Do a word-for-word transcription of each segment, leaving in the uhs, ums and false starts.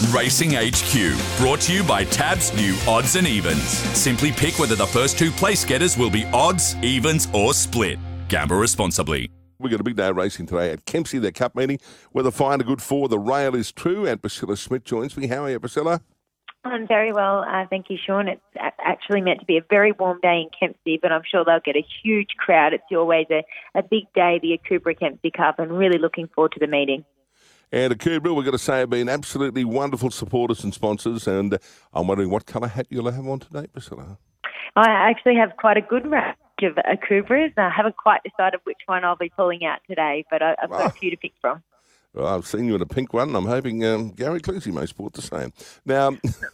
Racing H Q, brought to you by Tab's new Odds and Evens. Simply pick whether the first two place getters will be odds, evens or split. Gamble responsibly. We've got a big day of racing today at Kempsey, their cup meeting, where the fine are good for. The rail is true, and Priscilla Schmidt joins me. How are you, Priscilla? I'm very well, uh, thank you, Sean. It's actually meant to be a very warm day in Kempsey, but I'm sure they'll get a huge crowd. It's always a, a big day, the Akubra Kempsey Cup, and really looking forward to the meeting. And Akubra, we've got to say, have been absolutely wonderful supporters and sponsors, and I'm wondering what colour hat you'll have on today, Priscilla? I actually have quite a good range of Akubras. I haven't quite decided which one I'll be pulling out today, but I, I've got oh. a few to pick from. Well, I've seen you in a pink one. I'm hoping um, Gary Clusey may sport the same. Now,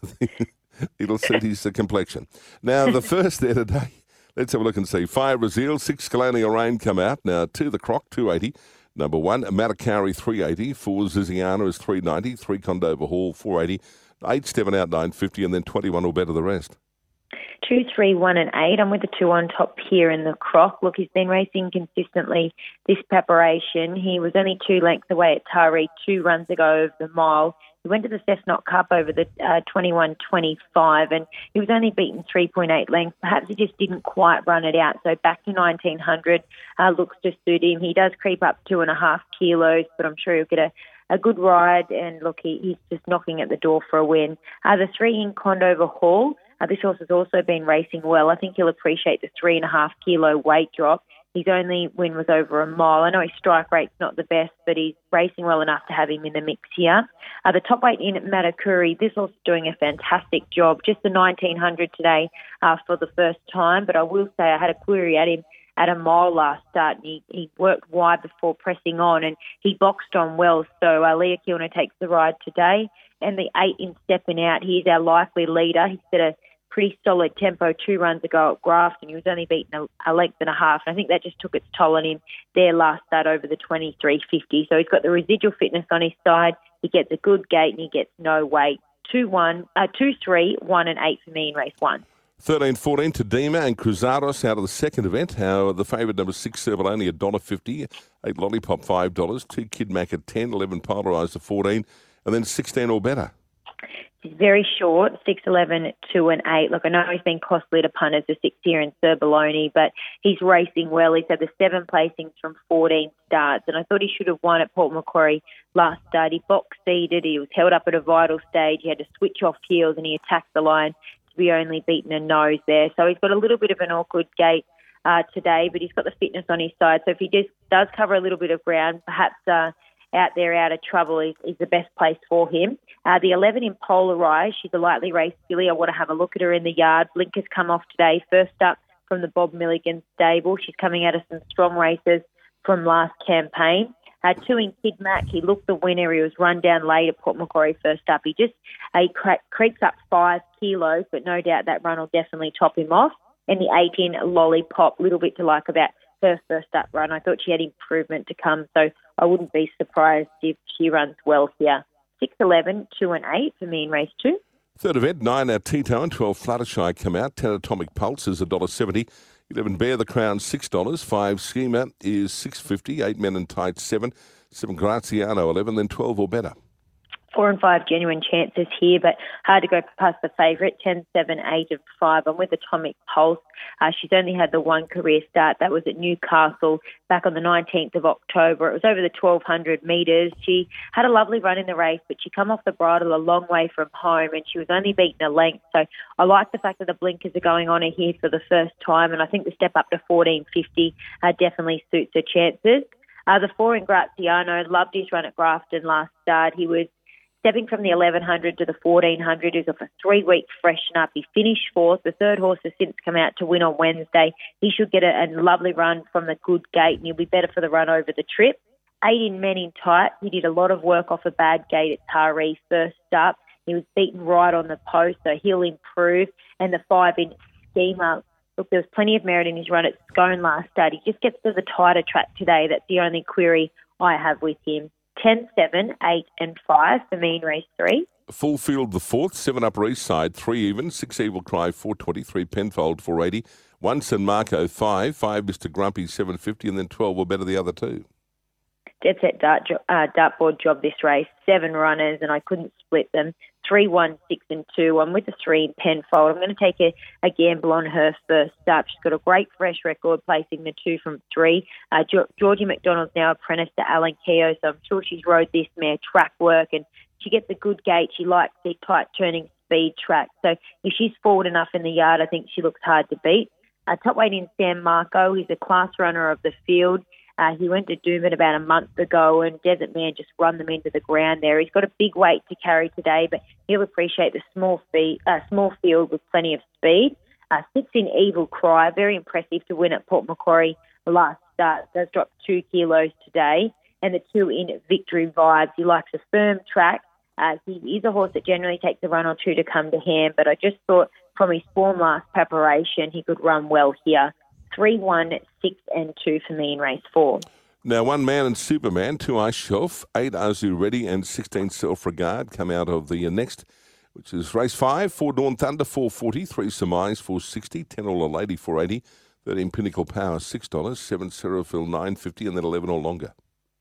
it'll suit his uh, complexion. Now, the first there today, let's have a look and see. Fire Brazil, six Colonial Rain come out. Now, two The Croc, two eighty. Number one, Matakari, three eighty. Four, Ziziana is three ninety. Three, Condover Hall, four eighty. Eight, Steven Out, nine fifty. And then twenty-one will better the rest. Two, three, one, and eight. I'm with the two on top here in the Croc. Look, he's been racing consistently this preparation. He was only two lengths away at Taree two runs ago over the mile. He went to the Cessnock Cup over the uh, twenty-one twenty-five, and he was only beaten three point eight lengths. Perhaps he just didn't quite run it out. So back to nineteen hundred uh, looks to suit him. He does creep up two and a half kilos, but I'm sure he'll get a A good ride, and look, he, he's just knocking at the door for a win. Uh, the three in Condover Hall, uh, this horse has also been racing well. I think he'll appreciate the three and a half kilo weight drop. His only win was over a mile. I know his strike rate's not the best, but he's racing well enough to have him in the mix here. Uh, the top weight in at Matakuri, this horse is doing a fantastic job. Just the nineteen hundred today uh, for the first time, but I will say I had a query at him at a mile last start, and he, he worked wide before pressing on, and he boxed on well. So uh, Leah Kilner takes the ride today, and the eight in Stepping Out, he's our likely leader. He set a pretty solid tempo two runs ago at Grafton. He was only beaten a, a length and a half, and I think that just took its toll on him there last start over the twenty-three fifty. So he's got the residual fitness on his side. He gets a good gate, and he gets no weight. Two, one, uh, two, three, one, and eight for me in race one. thirteen fourteen, Tadima and Cruzados out of the second event. How the favourite number six, Serval, only one dollar fifty. Eight Lollipop, five dollars. Two Kid Mac at ten. eleven Polarised at fourteen. And then sixteen or better. He's very short, six, eleven, two, and eight. Look, I know he's been costly to punters, the six here in Cerbaloni, but he's racing well. He's had the seven placings from fourteen starts, and I thought he should have won at Port Macquarie last start. He box-seeded. He was held up at a vital stage. He had to switch off heels, and he attacked the line to be only beaten a nose there. So he's got a little bit of an awkward gait uh, today, but he's got the fitness on his side. So if he just does cover a little bit of ground, perhaps uh, out there out of trouble is, is the best place for him. Uh, the eleven in Polarised, she's a lightly raced filly. I want to have a look at her in the yard. Blinkers come off today. First up from the Bob Milligan stable. She's coming out of some strong races from last campaign. Uh, two in Kid Mac, he looked the winner. He was run down late at Port Macquarie first up. He just uh, he cre- creeps up five kilos, but no doubt that run will definitely top him off. And the eight in Lollipop, a little bit to like about her first up run. I thought she had improvement to come, so I wouldn't be surprised if she runs well here. six, eleven, two and eight for me in race two. Third event, nine at Tito and twelve Fluttershy come out. ten Atomic Pulse is one dollar seventy. eleven Bear the Crown, six dollars. five Schema is six fifty. eight Men in Tight, seven. seven Graziano, eleven. Then twelve or better. Four and five Genuine Chances here, but hard to go past the favourite, ten, seven, eight and five. I'm with Atomic Pulse. Uh, she's only had the one career start. That was at Newcastle back on the nineteenth of October. It was over the twelve hundred metres. She had a lovely run in the race, but she come off the bridle a long way from home, and she was only beaten a length. So I like the fact that the blinkers are going on her here for the first time, and I think the step up to fourteen fifty uh, definitely suits her chances. Uh, the four in Graziano, loved his run at Grafton last start. He was stepping from the eleven hundred to the fourteen hundred. He was off a three-week freshen up. He finished fourth. The third horse has since come out to win on Wednesday. He should get a, a lovely run from the good gate, and he'll be better for the run over the trip. Eight in Men in Tight. He did a lot of work off a bad gate at Taree first up. He was beaten right on the post, so he'll improve. And the five in Schema. Look, there was plenty of merit in his run at Scone last start. He just gets to the tighter track today. That's the only query I have with him. ten, seven, eight and five for me in race three. Full Field the fourth, seven Upper East Side, three even, six Evil Cry, four twenty, three Penfold, four eighty, one San Marco, five, five Mister Grumpy, seven fifty, and then twelve or better the other two. dead set dart, jo- uh, dartboard job this race. Seven runners, and I couldn't split them. Three, one, six, and two. I'm with the three in Penfold. I'm going to take a, a gamble on her first up. She's got a great fresh record, placing the two from three. Uh, jo- Georgie McDonald's now apprenticed to Alan Keogh, so I'm sure she's rode this mare track work, and she gets a good gate. She likes the tight turning speed track. So if she's forward enough in the yard, I think she looks hard to beat. Uh, top weight in San Marco. He's a class runner of the field. Uh, he went to Doomben about a month ago, and Desert Man just run them into the ground there. He's got a big weight to carry today, but he'll appreciate the small, fee- uh, small field with plenty of speed. Uh, six in Evil Cry, very impressive to win at Port Macquarie last start. Does drop two kilos today. And the two in Victory Vibes. He likes a firm track. Uh, he is a horse that generally takes a run or two to come to hand, but I just thought from his form last preparation, he could run well here. Three, one, six, and two for me in race four. Now, One Man and Superman, two Ice Shelf, eight Azu Ready, and sixteen Self Regard come out of the next, which is race five. Four Dawn Thunder, four forty. Three Surmise, four sixty. Ten All a Lady, four eighty. Thirteen Pinnacle Power, six dollars. Seven Seraphil, nine fifty, and then eleven or longer.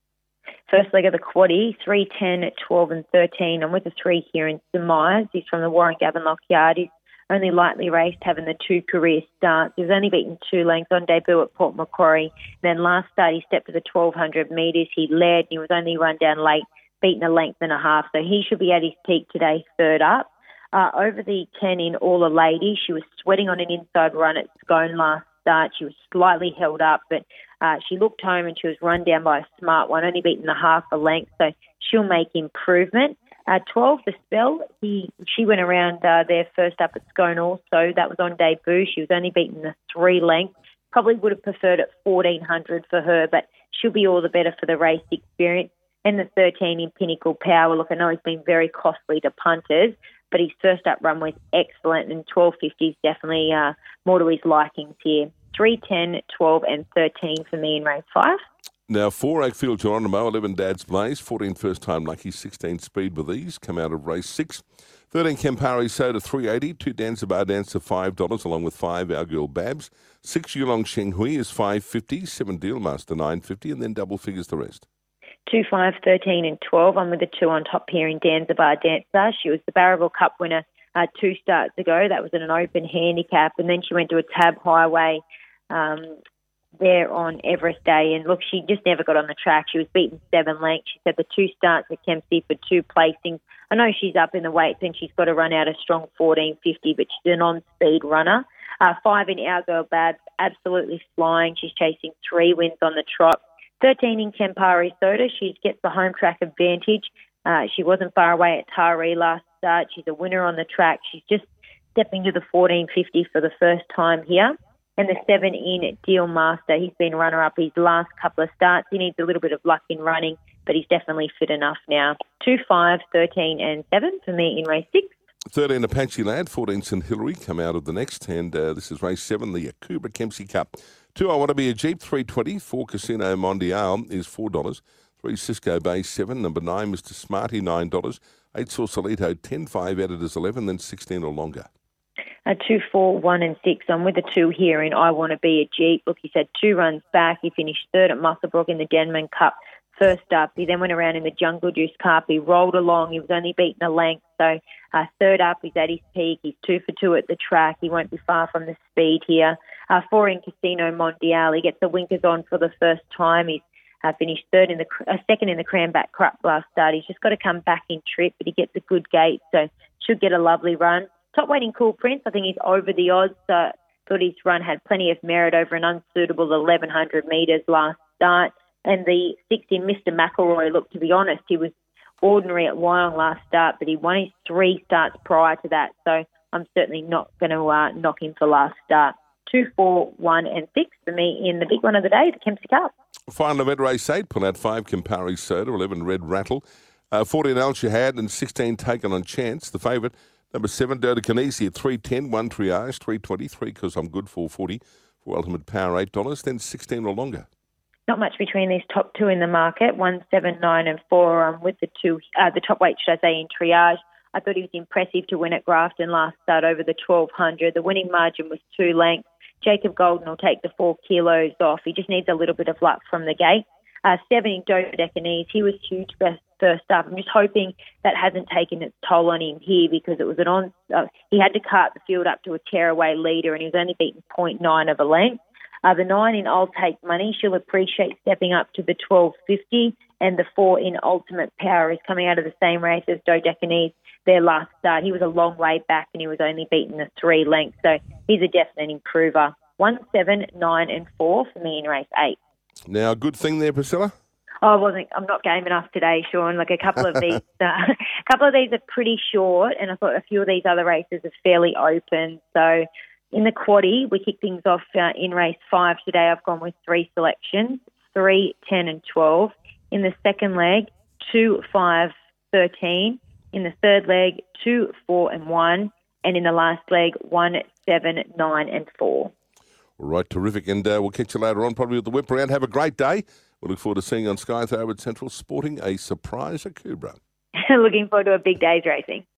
First leg of the quaddie, three, ten, twelve, and thirteen. I'm with the three here in Surmise. He's from the Warren Gavin Yard. He's only lightly raced, having the two career starts. He was only beaten two lengths on debut at Port Macquarie. Then last start, he stepped to the twelve hundred metres. He led, and he was only run down late, beaten a length and a half. So he should be at his peak today, third up. Uh, over the ten in All a Lady, she was sweating on an inside run at Scone last start. She was slightly held up, but uh, she looked home and she was run down by a smart one, only beaten a half a length. So she'll make improvement. Uh, twelve, The Spell, he, she went around uh, there first up at Scone also. That was on debut. She was only beaten the three lengths. Probably would have preferred at fourteen hundred for her, but she'll be all the better for the race experience. And the thirteen in Pinnacle Power. Look, I know he's been very costly to punters, but his first up run was excellent, and twelve fifty is definitely uh, more to his likings here. three, ten, twelve, and thirteen for me in race five. Now, four Oakfield Geronimo, eleven Dad's Blaze, fourteen First Time Lucky, sixteen Speed with Ease, come out of race six. thirteen Campari Soda, three eighty. two Dancer Dancer, five dollars, along with five Our Girl Babs. six Yulong Sheng Hui is five fifty. seven Dealmaster, nine fifty, and then double figures the rest. two, five, thirteen, and twelve. I'm with the two on top here in Danzabar Dancer. She was the Barraville Cup winner uh, two starts ago. That was in an open handicap, and then she went to a Tab Highway um, there on Everest Day, and look, she just never got on the track. She was beaten seven lengths. She said the two starts at Kempsey for two placings. I know she's up in the weights and she's got to run out a strong fourteen fifty, but she's an on-speed runner. Uh, five in Our Girl Babs, absolutely flying. She's chasing three wins on the trot. thirteen in Campari Soda, she gets the home track advantage. Uh, she wasn't far away at Taree last start. She's a winner on the track. She's just stepping to the fourteen fifty for the first time here. And the seven in Deal Master, he's been runner-up his last couple of starts. He needs a little bit of luck in running, but he's definitely fit enough now. two, five, thirteen, and seven for me in race six. thirteen Apache Lad, fourteen St Hilary come out of the next, and uh, this is race seven, the Akubra Kempsey Cup. two I Want to Be a Jeep, three twenty. four Casino Mondial is four dollars. three Cisco Bay, seven. Number nine, Mister Smarty, nine dollars. eight Sausalito, ten. five Editors, eleven. Then sixteen or longer. Uh, two, four, one, and six. I'm with the two here in I Want to Be a Jeep. Look, he's had two runs back. He finished third at Musselbrook in the Denman Cup first up. He then went around in the Jungle Juice Cup. He rolled along. He was only beaten a length. So uh, third up, he's at his peak. He's two for two at the track. He won't be far from the speed here. Uh, four in Casino Mondial. He gets the winkers on for the first time. He's uh, finished third in the uh, second in the Cranback Cup last start. He's just got to come back in trip, but he gets a good gate, so should get a lovely run. Top weight in Cool Prince, I think he's over the odds. Uh, thought his run had plenty of merit over an unsuitable eleven hundred metres last start. And the six in Mister McElroy, look, to be honest, he was ordinary at Wyong last start, but he won his three starts prior to that. So I'm certainly not going to uh, knock him for last start. Two, four, one, and six for me in the big one of the day, the Kempsey Cup. Final event race eight, pull out five Campari Soda, eleven Red Rattle, uh, fourteen Al Shahad, and sixteen Taken on Chance. The favourite, number seven, Doda Canesi at three ten, one Triage, three twenty, three Because I'm Good, four forty, for Ultimate Power, eight dollars, then sixteen or longer. Not much between these top two in the market, one, seven, nine, and four. Um, with the two, uh, the top weight, should I say, in Triage. I thought he was impressive to win at Grafton last start over the twelve hundred. The winning margin was two lengths. Jacob Golden will take the four kilos off. He just needs a little bit of luck from the gate. Uh, seven, Dodecanese, he was huge best first up. I'm just hoping that hasn't taken its toll on him here because it was an on. Uh, he had to cart the field up to a tearaway leader and he was only beaten point nine of a length. Uh, the nine in I'll Take Money, she'll appreciate stepping up to the twelve fifty, and the four in Ultimate Power is coming out of the same race as Dodecanese. Their last start, he was a long way back and he was only beaten a three lengths, so he's a definite improver. One, seven, nine, and four for me in race eight. Now, good thing there, Priscilla. Oh, I wasn't. I'm not game enough today, Sean. Like a couple of these, uh, a couple of these are pretty short, and I thought a few of these other races are fairly open. So, in the quaddie, we kick things off uh, in race five today. I've gone with three selections: three, ten, and twelve. In the second leg, two, five, thirteen. In the third leg, two, four, and one, and in the last leg, one, seven, nine, and four. All right, terrific, and uh, we'll catch you later on, probably with the whip around. Have a great day. We look forward to seeing you on Sky Howard Central sporting a surprise Akubra. Looking forward to a big day's racing.